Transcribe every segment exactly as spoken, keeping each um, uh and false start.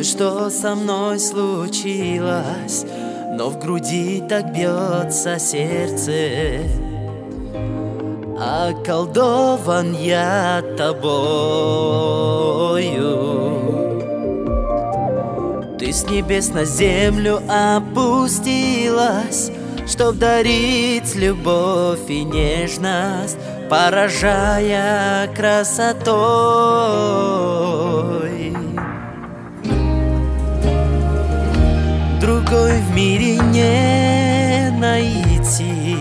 знаю, что со мной случилось, но в груди так бьется сердце. Околдован я тобою. Ты с небес на землю опустилась, чтоб дарить любовь и нежность, поражая красотой. Другой в мире не найти.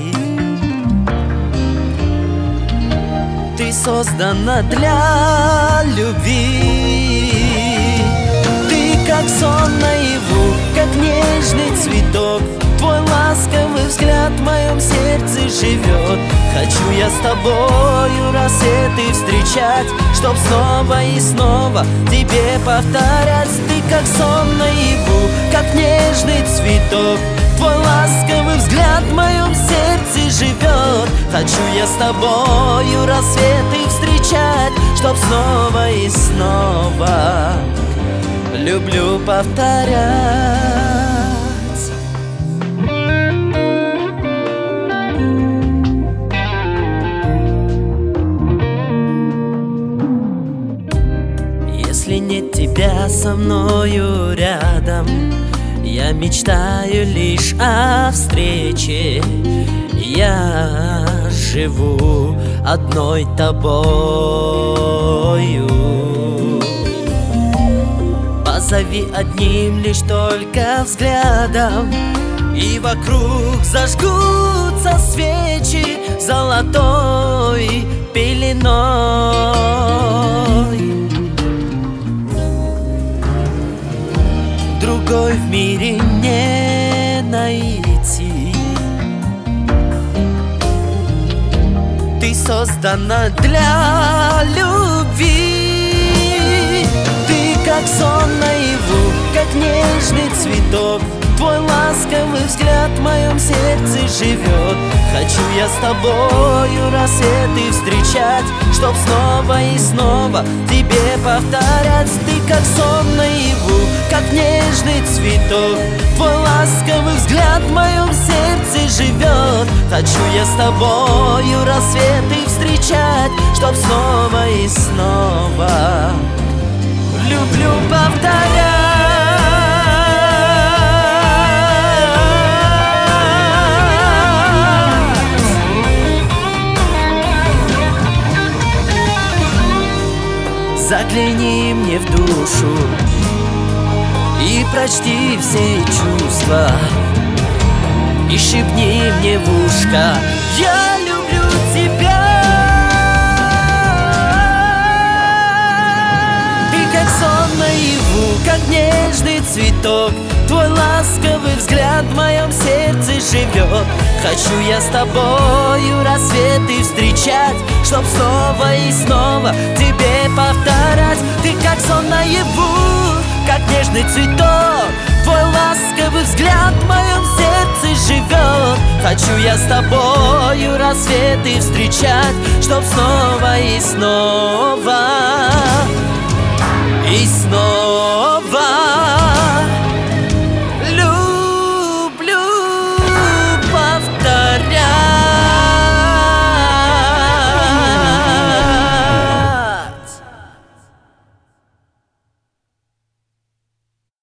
Ты создана для любви. Ты как сон наяву, как нежный цветок. Твой ласковый взгляд в моем сердце живет. Хочу я с тобою рассветы встречать, чтоб снова и снова тебе повторять. Ты как сон наяву, как нежный цветок. Твой ласковый взгляд в моем сердце живет. Хочу я с тобою рассветы встречать, чтоб снова и снова люблю повторять. Если нет тебя со мною рядом, я мечтаю лишь о встрече. Я живу одной тобою. Позови одним лишь только взглядом, и вокруг зажгутся свечи золотой пеленой. Другой в мире не найти. Ты создана для любви. Ты как сон наяву, как нежный цветок. Твой ласковый взгляд в моем сердце живет. Хочу я с тобою рассветы встречать, чтоб снова и снова тебе повторять. Ты как сон наяву, как нежный цветок. Твой ласковый взгляд в моем сердце живет. Хочу я с тобою рассветы встречать, чтоб снова и снова люблю повторять. Загляни мне в душу и прочти все чувства, и шепни мне в ушко: я люблю тебя. Ты как сон наяву, как нежный цветок. Твой ласковый взгляд в моем сердце живет. Хочу я с тобою рассветы встречать, чтоб снова и снова тебе повторять. Ты как сон наяву, как нежный цветок. Твой ласковый взгляд в моем сердце живет. Хочу я с тобою рассветы встречать, чтоб снова и снова и снова